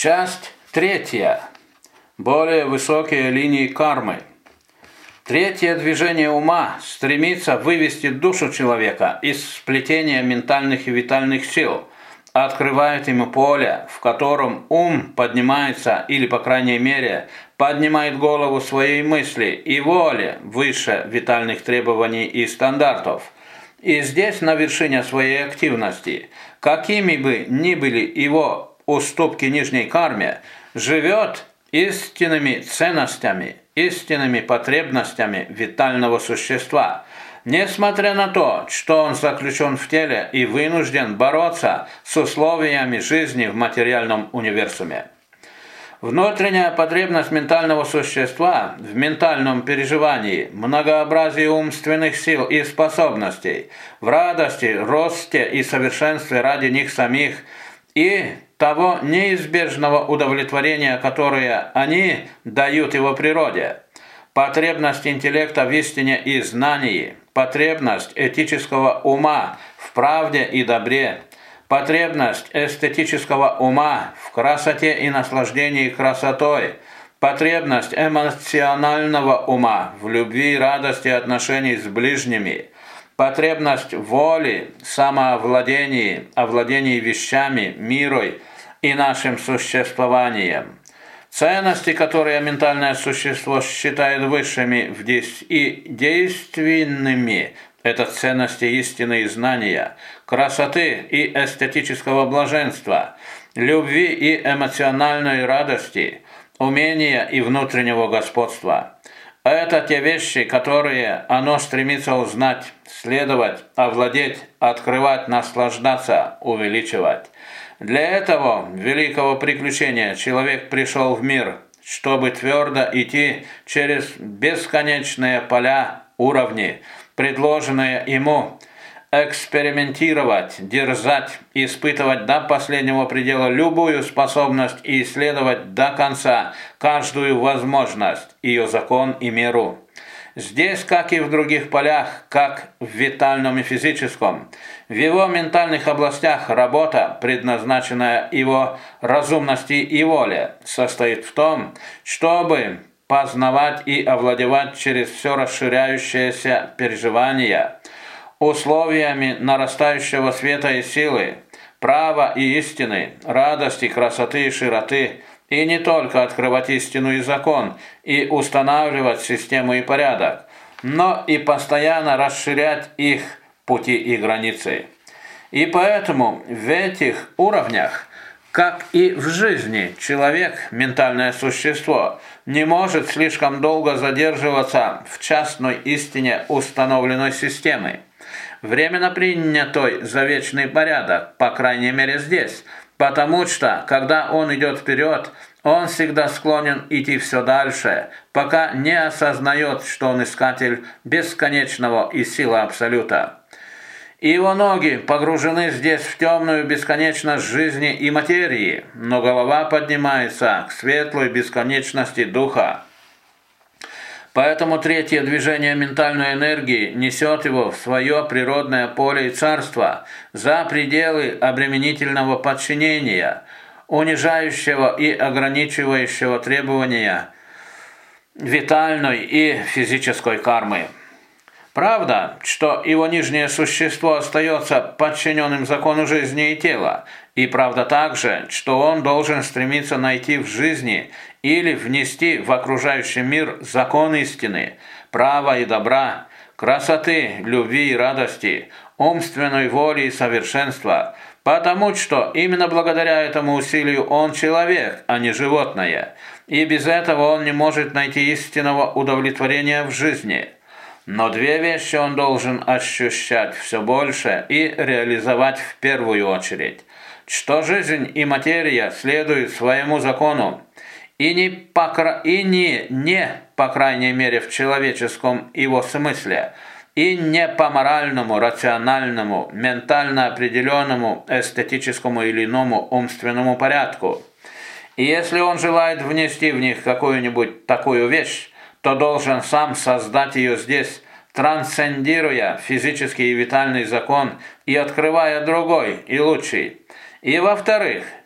Часть третья. Более высокие линии кармы. Третье движение ума стремится вывести душу человека из сплетения ментальных и витальных сил, открывает ему поле, в котором ум поднимается или, по крайней мере, поднимает голову своей мысли и воли выше витальных требований и стандартов. И здесь, на вершине своей активности, какими бы ни были его уступки нижней карме, живет истинными ценностями, истинными потребностями витального существа, несмотря на то, что он заключен в теле и вынужден бороться с условиями жизни в материальном универсуме. Внутренняя потребность ментального существа в ментальном переживании, многообразии умственных сил и способностей, в радости, росте и совершенстве ради них самих и того неизбежного удовлетворения, которое они дают его природе, потребность интеллекта в истине и знании, потребность этического ума в правде и добре, потребность эстетического ума в красоте и наслаждении красотой, потребность эмоционального ума в любви, радости и отношений с ближними, потребность воли, самоовладении, овладении вещами, мирой и нашим существованием. Ценности, которые ментальное существо считает высшими и действенными, это ценности истины и знания, красоты и эстетического блаженства, любви и эмоциональной радости, умения и внутреннего господства. Это те вещи, которые оно стремится узнать, следовать, овладеть, открывать, наслаждаться, увеличивать. Для этого великого приключения человек пришел в мир, чтобы твердо идти через бесконечные поля, уровни, предложенные ему, экспериментировать, дерзать, испытывать до последнего предела любую способность и исследовать до конца каждую возможность, ее закон и меру. Здесь, как и в других полях, как в витальном и физическом, в его ментальных областях работа, предназначенная его разумности и воле, состоит в том, чтобы познавать и овладевать через все расширяющееся переживание, условиями нарастающего света и силы, права и истины, радости, красоты и широты, и не только открывать истину и закон, и устанавливать систему и порядок, но и постоянно расширять их пути и границы. И поэтому в этих уровнях, как и в жизни, человек, ментальное существо, не может слишком долго задерживаться в частной истине установленной системы, временно принятой за вечный порядок, по крайней мере здесь, потому что, когда он идет вперед, он всегда склонен идти все дальше, пока не осознает, что он искатель бесконечного и силы Абсолюта. И его ноги погружены здесь в темную бесконечность жизни и материи, но голова поднимается к светлой бесконечности духа. Поэтому третье движение ментальной энергии несет его в свое природное поле и царство за пределы обременительного подчинения, унижающего и ограничивающего требования витальной и физической кармы. Правда, что его нижнее существо остается подчиненным закону жизни и тела, и правда также, что он должен стремиться найти в жизни или внести в окружающий мир закон истины, права и добра, красоты, любви и радости, умственной воли и совершенства, потому что именно благодаря этому усилию он человек, а не животное, и без этого он не может найти истинного удовлетворения в жизни. Но две вещи он должен ощущать все больше и реализовать в первую очередь, что жизнь и материя следуют своему закону, и не по крайней мере в человеческом его смысле, и не по моральному, рациональному, ментально определенному, эстетическому или иному умственному порядку. И если он желает внести в них какую-нибудь такую вещь, то должен сам создать ее здесь, трансцендируя физический и витальный закон и открывая другой и лучший. И во-вторых,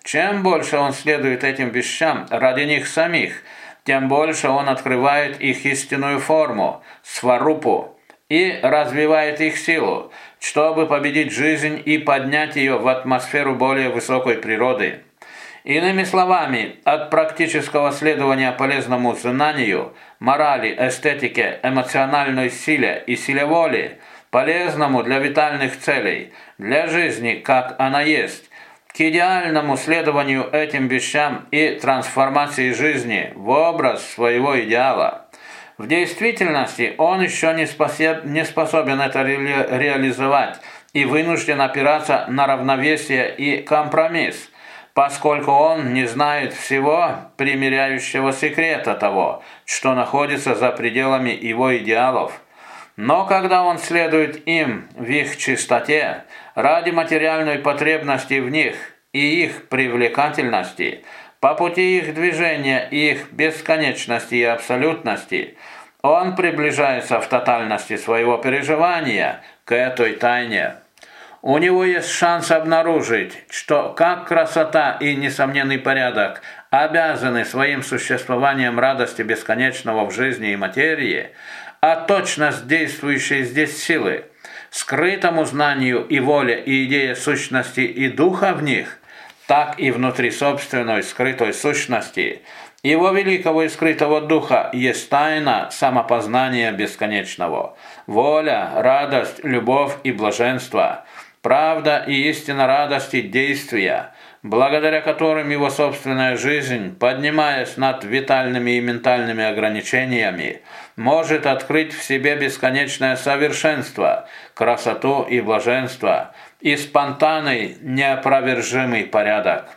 Чем больше он следует этим вещам ради них самих, тем больше он открывает их истинную форму, сварупу, и развивает их силу, чтобы победить жизнь и поднять ее в атмосферу более высокой природы. Иными словами, от практического следования полезному знанию, морали, эстетике, эмоциональной силе и силе воли, полезному для витальных целей, для жизни, как она есть, к идеальному следованию этим вещам и трансформации жизни в образ своего идеала. В действительности он еще не способен это реализовать и вынужден опираться на равновесие и компромисс, поскольку он не знает всего примиряющего секрета того, что находится за пределами его идеалов. Но когда он следует им в их чистоте, ради материальной потребности в них и их привлекательности, по пути их движения и их бесконечности и абсолютности, он приближается в тотальности своего переживания к этой тайне. У него есть шанс обнаружить, что как красота и несомненный порядок обязаны своим существованием радости бесконечного в жизни и материи, а точность действующей здесь силы, скрытому знанию и воле и идее сущности и духа в них, так и внутри собственной скрытой сущности, его великого и скрытого духа есть тайна самопознания бесконечного, воля, радость, любовь и блаженство, правда и истина радости действия, благодаря которым его собственная жизнь, поднимаясь над витальными и ментальными ограничениями, может открыть в себе бесконечное совершенство, красоту и блаженство и спонтанный, неопровержимый порядок.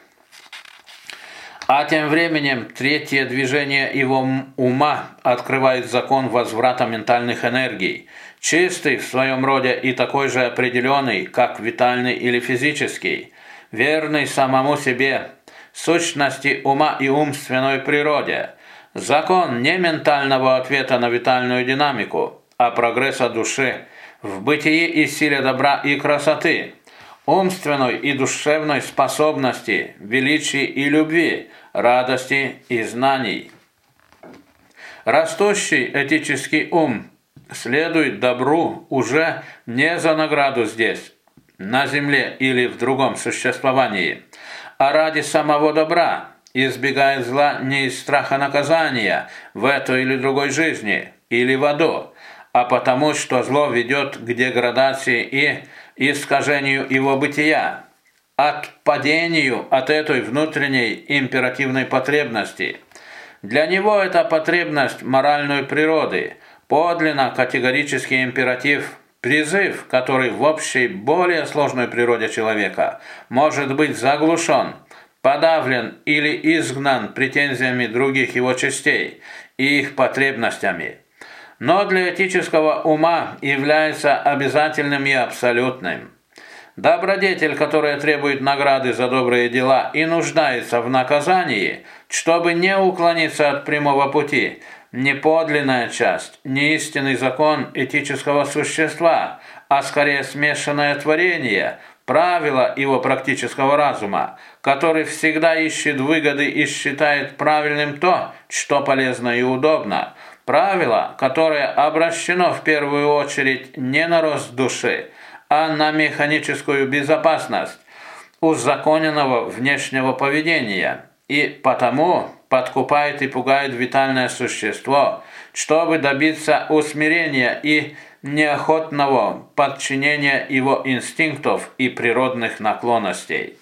А тем временем третье движение его ума открывает закон возврата ментальных энергий, чистый в своем роде и такой же определенный, как витальный или физический, верный самому себе, сущности ума и умственной природе, закон не ментального ответа на витальную динамику, а прогресса души в бытии и силе добра и красоты, умственной и душевной способности, величия и любви, радости и знаний. Растущий этический ум следует добру уже не за награду здесь, на земле или в другом существовании, а ради самого добра, избегает зла не из страха наказания в этой или другой жизни, или в аду, а потому, что зло ведет к деградации и искажению его бытия, отпадению от этой внутренней императивной потребности. Для него эта потребность моральной природы, подлинно категорический императив, призыв, который в общей, более сложной природе человека может быть заглушен, подавлен или изгнан претензиями других его частей и их потребностями, но для этического ума является обязательным и абсолютным. Добродетель, которая требует награды за добрые дела и нуждается в наказании, чтобы не уклониться от прямого пути, не подлинная часть, не истинный закон этического существа, а скорее смешанное творение, правило его практического разума, который всегда ищет выгоды и считает правильным то, что полезно и удобно, правило, которое обращено в первую очередь не на рост души, а на механическую безопасность узаконенного внешнего поведения, и потому подкупает и пугает витальное существо, чтобы добиться усмирения и неохотного подчинения его инстинктов и природных наклонностей.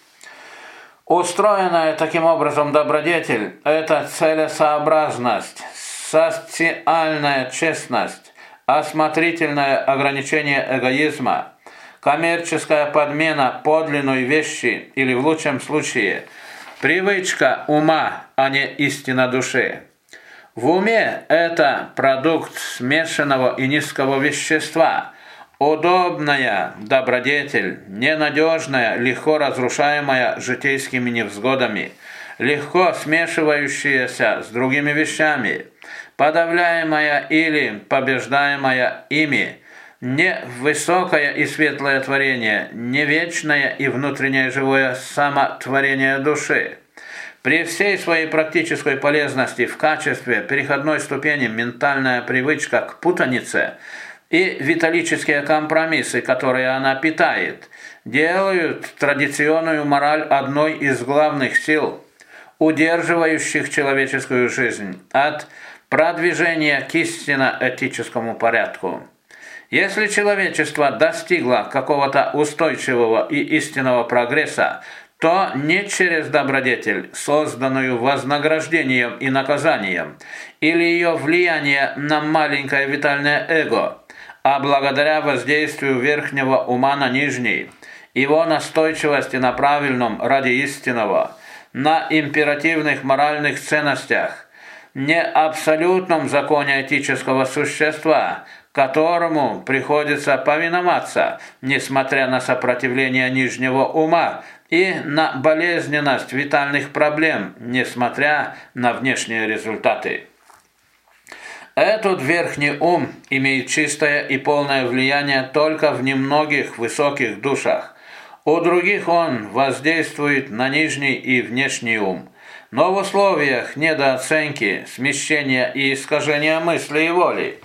Устроенная таким образом добродетель – это целесообразность, социальная честность, осмотрительное ограничение эгоизма, коммерческая подмена подлинной вещи или, в лучшем случае, привычка ума, а не истина души. В уме это продукт смешанного и низкого вещества, удобная добродетель, ненадежная, легко разрушаемая житейскими невзгодами, легко смешивающаяся с другими вещами, подавляемая или побеждаемая ими, не высокое и светлое творение, не вечное и внутреннее живое самотворение души. При всей своей практической полезности в качестве переходной ступени ментальная привычка к путанице и виталические компромиссы, которые она питает, делают традиционную мораль одной из главных сил, удерживающих человеческую жизнь от продвижения к истинно этическому порядку. Если человечество достигло какого-то устойчивого и истинного прогресса, то не через добродетель, созданную вознаграждением и наказанием, или ее влияние на маленькое витальное эго, а благодаря воздействию верхнего ума на нижний, его настойчивости на правильном ради истинного, на императивных моральных ценностях, не абсолютном законе этического существа, которому приходится повиноваться, несмотря на сопротивление нижнего ума и на болезненность витальных проблем, несмотря на внешние результаты. Этот верхний ум имеет чистое и полное влияние только в немногих высоких душах. У других он воздействует на нижний и внешний ум. Но в условиях недооценки, смещения и искажения мысли и воли,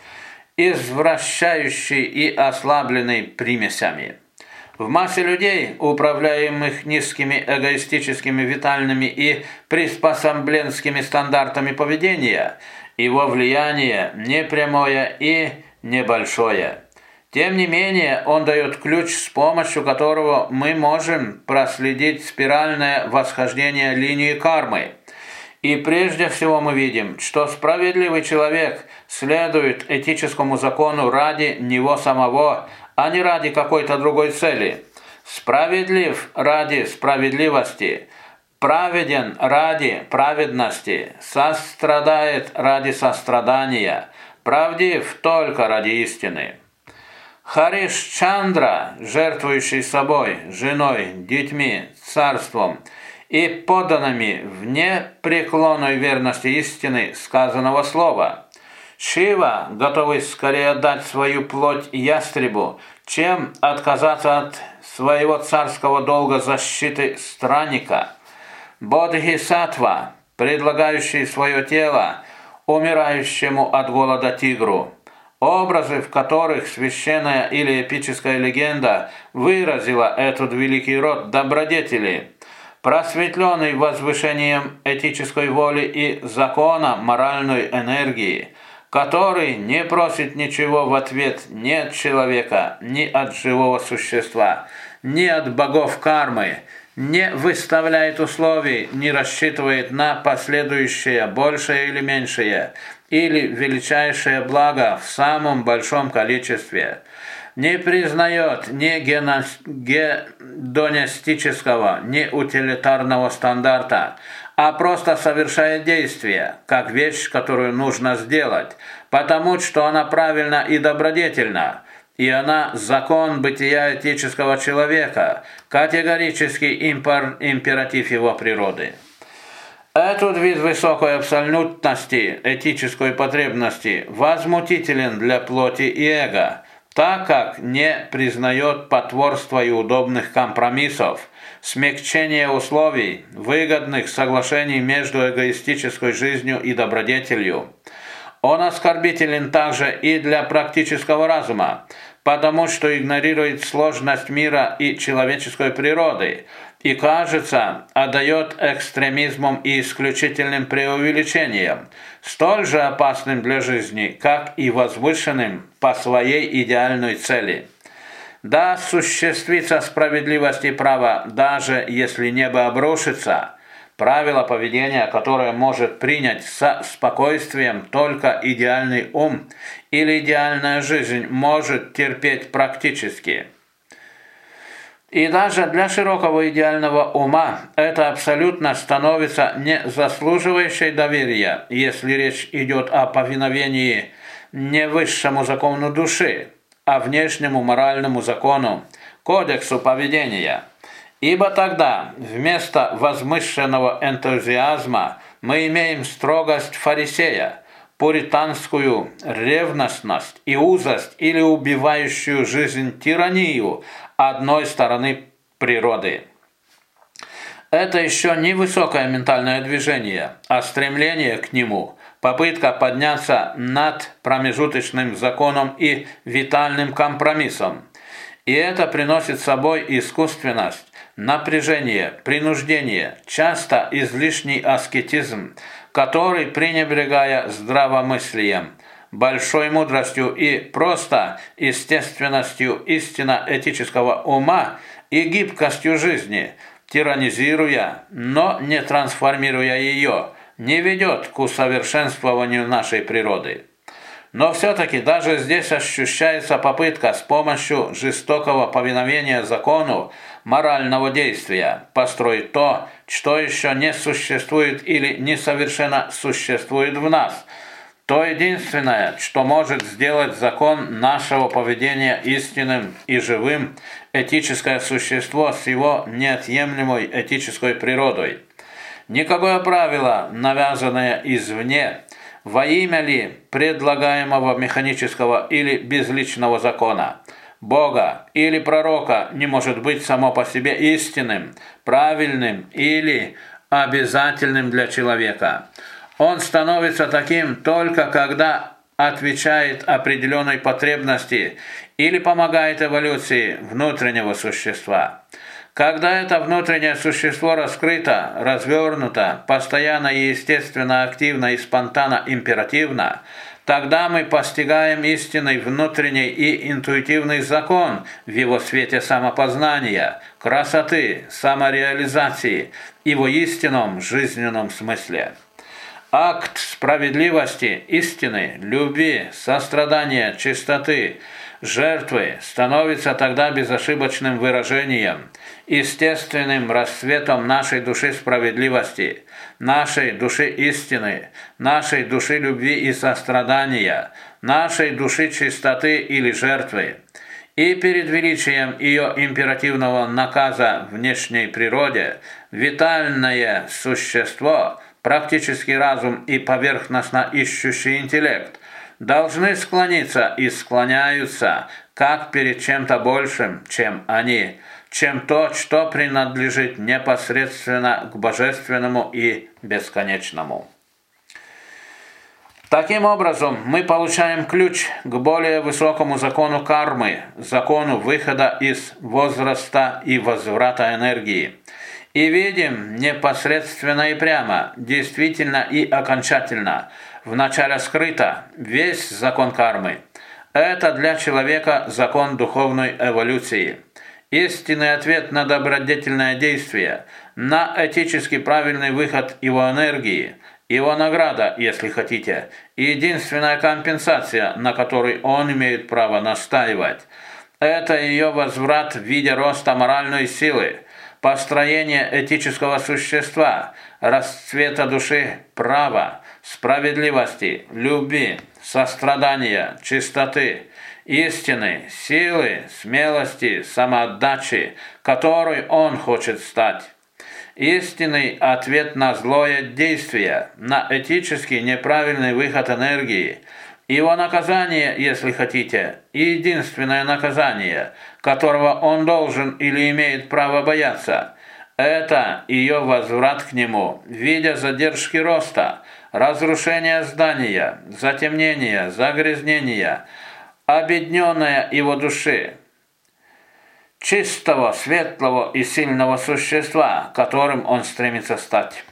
извращающей и ослабленной примесями. В массе людей, управляемых низкими эгоистическими витальными и приспособленскими стандартами поведения, его влияние непрямое и небольшое. Тем не менее, он дает ключ, с помощью которого мы можем проследить спиральное восхождение линии кармы. И прежде всего мы видим, что справедливый человек следует этическому закону ради него самого, а не ради какой-то другой цели. Справедлив ради справедливости, праведен ради праведности, сострадает ради сострадания, правдив только ради истины. Хариш Чандра, жертвующий собой, женой, детьми, царством и подданными в непреклонной верности истины сказанного слова. Шива, готовый скорее отдать свою плоть ястребу, чем отказаться от своего царского долга защиты странника. Бодхисаттва, предлагающий свое тело умирающему от голода тигру. Образы, в которых священная или эпическая легенда выразила этот великий род добродетели, просветленный возвышением этической воли и закона моральной энергии, который не просит ничего в ответ ни от человека, ни от живого существа, ни от богов кармы, не выставляет условий, не рассчитывает на последующее, большее или меньшее, или величайшее благо в самом большом количестве, не признает ни гедонистического, ни утилитарного стандарта, а просто совершает действие, как вещь, которую нужно сделать, потому что она правильна и добродетельна, и она закон бытия этического человека, категорический императив его природы. Этот вид высокой абсолютности этической потребности возмутителен для плоти и эго, так как не признает потворства и удобных компромиссов, смягчения условий, выгодных соглашений между эгоистической жизнью и добродетелью. Он оскорбителен также и для практического разума, потому что игнорирует сложность мира и человеческой природы, и, кажется, отдает экстремизмом и исключительным преувеличением, столь же опасным для жизни, как и возвышенным по своей идеальной цели. Да осуществится справедливость и право, даже если небо обрушится, правило поведения, которое может принять со спокойствием только идеальный ум или идеальная жизнь, может терпеть практически. И даже для широкого идеального ума это абсолютно становится не заслуживающей доверия, если речь идет о повиновении не высшему закону души, а внешнему моральному закону, кодексу поведения. Ибо тогда вместо возвышенного энтузиазма мы имеем строгость фарисея, пуританскую ревностность и узость или убивающую жизнь тиранию одной стороны природы. Это еще не высокое ментальное движение, а стремление к нему, попытка подняться над промежуточным законом и витальным компромиссом. И это приносит с собой искусственность, напряжение, принуждение, часто излишний аскетизм, который, пренебрегая здравомыслием, большой мудростью и просто естественностью истинно этического ума и гибкостью жизни, тиранизируя, но не трансформируя ее, не ведет к усовершенствованию нашей природы. Но все-таки даже здесь ощущается попытка с помощью жестокого повиновения закону морального действия построить то, что еще не существует или несовершенно существует в нас. То единственное, что может сделать закон нашего поведения истинным и живым, этическое существо с его неотъемлемой этической природой. Никакое правило, навязанное извне, во имя ли предлагаемого механического или безличного закона, Бога или пророка, не может быть само по себе истинным, правильным или обязательным для человека. Он становится таким только когда отвечает определенной потребности или помогает эволюции внутреннего существа. Когда это внутреннее существо раскрыто, развернуто, постоянно и естественно активно и спонтанно императивно, тогда мы постигаем истинный внутренний и интуитивный закон в его свете самопознания, красоты, самореализации и в истинном жизненном смысле. Акт справедливости, истины, любви, сострадания, чистоты, жертвы становится тогда безошибочным выражением, естественным расцветом нашей души справедливости, нашей души истины, нашей души любви и сострадания, нашей души чистоты или жертвы. И перед величием ее императивного наказа внешней природе витальное существо, практический разум и поверхностно ищущий интеллект должны склониться и склоняются как перед чем-то большим, чем они, чем то, что принадлежит непосредственно к божественному и бесконечному. Таким образом, мы получаем ключ к более высокому закону кармы, закону выхода из возраста и возврата энергии. И видим непосредственно и прямо, действительно и окончательно, вначале скрыто, весь закон кармы. Это для человека закон духовной эволюции. Истинный ответ на добродетельное действие, на этически правильный выход его энергии, его награда, если хотите, и единственная компенсация, на которой он имеет право настаивать. Это ее возврат в виде роста моральной силы, построение этического существа, расцвета души права, справедливости, любви, сострадания, чистоты, истины, силы, смелости, самоотдачи, которой он хочет стать. Истинный ответ на злое действие, на этически неправильный выход энергии, его наказание, если хотите, и единственное наказание, которого он должен или имеет право бояться, это ее возврат к нему в виде задержки роста, разрушения здания, затемнения, загрязнения, обедненная его души, чистого, светлого и сильного существа, которым он стремится стать.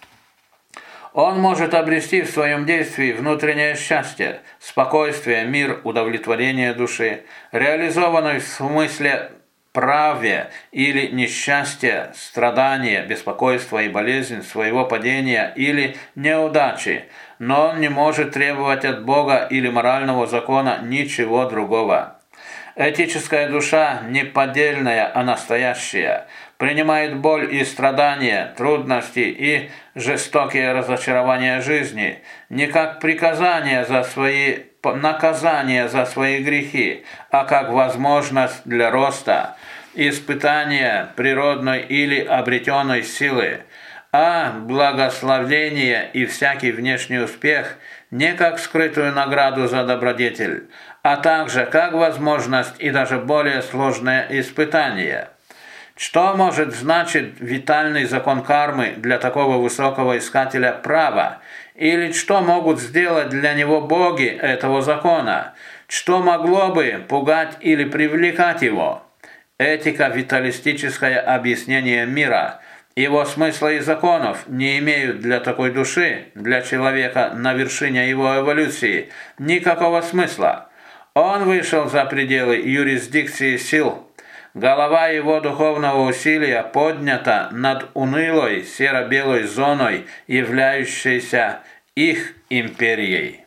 Он может обрести в своем действии внутреннее счастье, спокойствие, мир, удовлетворение души, реализованное в смысле праве или несчастье, страдания, беспокойство и болезнь своего падения или неудачи, но он не может требовать от Бога или морального закона ничего другого. Этическая душа не поддельная, а настоящая, принимает боль и страдания, трудности и жестокие разочарования жизни не как наказание за свои грехи, а как возможность для роста, испытания природной или обретенной силы. а благословение и всякий внешний успех не как скрытую награду за добродетель, а также как возможность и даже более сложное испытание. Что может значить витальный закон кармы для такого высокого искателя права? Или что могут сделать для него боги этого закона? Что могло бы пугать или привлекать его? Этико-виталистическое объяснение мира, его смысла и законов не имеют для такой души, для человека на вершине его эволюции, никакого смысла. Он вышел за пределы юрисдикции сил. Голова его духовного усилия поднята над унылой серо-белой зоной, являющейся их империей.